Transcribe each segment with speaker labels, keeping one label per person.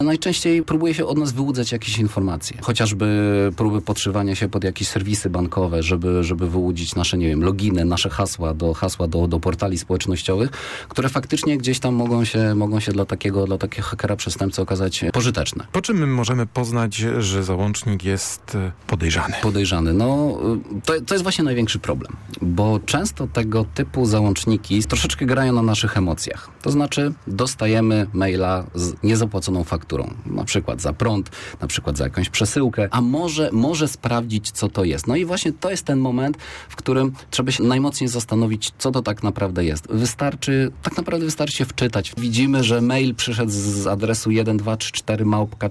Speaker 1: Najczęściej próbuje się od nas wyłudzać jakieś informacje. Chociażby próby podszywania się pod jakieś serwisy bankowe, żeby wyłudzić nasze, nie wiem, loginy, nasze hasła do portali społecznościowych, które faktycznie gdzieś tam mogą się dla takiego hakera przestępcy okazać pożyteczne.
Speaker 2: Po czym my możemy poznać, że załącznik jest podejrzany?
Speaker 1: Podejrzany. No, to jest właśnie największy problem, bo często tego typu załączniki troszeczkę grają na naszych emocjach. To znaczy dostajemy maila z niezapłaconą fakturą, na przykład za prąd, na przykład za jakąś przesyłkę, a może sprawdzić, co to jest. No i właśnie to jest ten moment, w którym trzeba się najmocniej zastanowić, co to tak naprawdę jest. Wystarczy się wczytać. Widzimy, że mail przyszedł z adresu 1234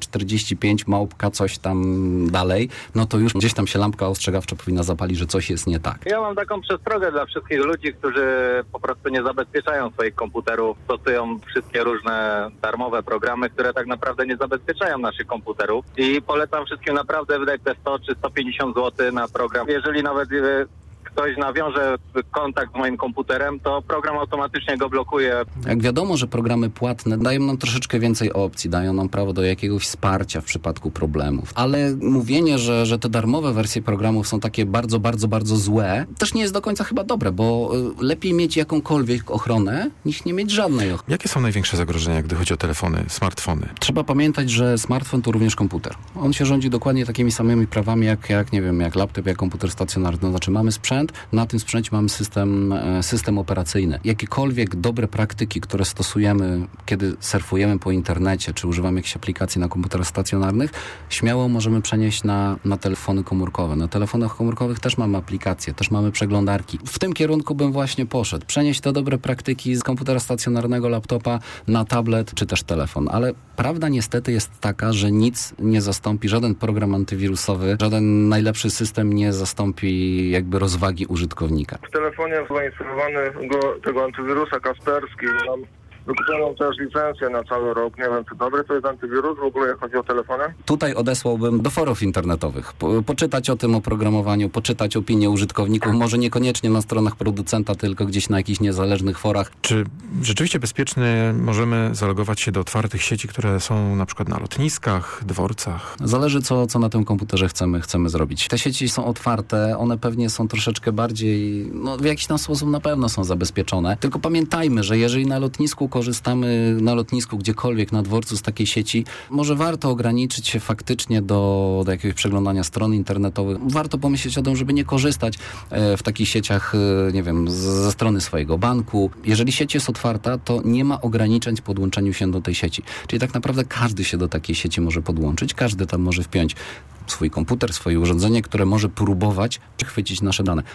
Speaker 1: @45 coś tam dalej, no to już gdzieś tam się lampka ostrzegawcza powinna zapalić, że coś jest nie tak.
Speaker 3: Ja mam taką przestrogę dla wszystkich ludzi, którzy po prostu nie zabezpieczają swoich komputerów, stosują wszystkie różne darmowe programy, które tak naprawdę nie zabezpieczają naszych komputerów i polecam wszystkim naprawdę wydać te 100 czy 150 zł na program. Jeżeli nawet ktoś nawiąże kontakt z moim komputerem, to program automatycznie go blokuje.
Speaker 1: Jak wiadomo, że programy płatne dają nam troszeczkę więcej opcji, dają nam prawo do jakiegoś wsparcia w przypadku problemów. Ale mówienie, że te darmowe wersje programów są takie bardzo, bardzo, bardzo złe, też nie jest do końca chyba dobre, bo lepiej mieć jakąkolwiek ochronę, niż nie mieć żadnej ochrony.
Speaker 2: Jakie są największe zagrożenia, gdy chodzi o telefony, smartfony?
Speaker 1: Trzeba pamiętać, że smartfon to również komputer. On się rządzi dokładnie takimi samymi prawami, jak laptop, jak komputer stacjonarny. To znaczy mamy sprzęt, na tym sprzęcie mamy system operacyjny. Jakiekolwiek dobre praktyki, które stosujemy, kiedy surfujemy po internecie, czy używamy jakichś aplikacji na komputerach stacjonarnych, śmiało możemy przenieść na telefony komórkowe. Na telefonach komórkowych też mamy aplikacje, też mamy przeglądarki. W tym kierunku bym właśnie poszedł. Przenieść te dobre praktyki z komputera stacjonarnego, laptopa na tablet, czy też telefon. Ale prawda niestety jest taka, że nic nie zastąpi, żaden program antywirusowy, żaden najlepszy system nie zastąpi jakby rozwagi użytkownika.
Speaker 4: W telefonie zainstalowany tego antywirusa Kaspersky. Mam wykupioną też licencję na cały rok. Nie wiem, czy dobry to jest antywirus w ogóle, jak chodzi o telefony?
Speaker 1: Tutaj odesłałbym do forów internetowych. Poczytać o tym oprogramowaniu, poczytać opinie użytkowników, może niekoniecznie na stronach producenta, tylko gdzieś na jakichś niezależnych forach.
Speaker 2: Czy rzeczywiście bezpiecznie możemy zalogować się do otwartych sieci, które są na przykład na lotniskach, dworcach?
Speaker 1: Zależy, co na tym komputerze chcemy zrobić. Te sieci są otwarte, one pewnie są troszeczkę bardziej, w jakiś tam sposób na pewno są zabezpieczone. Tylko pamiętajmy, że jeżeli na lotnisku korzystamy, gdziekolwiek, na dworcu z takiej sieci, może warto ograniczyć się faktycznie do jakiegoś przeglądania stron internetowych. Warto pomyśleć o tym, żeby nie korzystać w takich sieciach, nie wiem, ze strony swojego banku. Jeżeli sieć jest otwarta, to nie ma ograniczeń w podłączeniu się do tej sieci. Czyli tak naprawdę każdy się do takiej sieci może podłączyć, każdy tam może wpiąć swój komputer, swoje urządzenie, które może próbować chwycić nasze dane.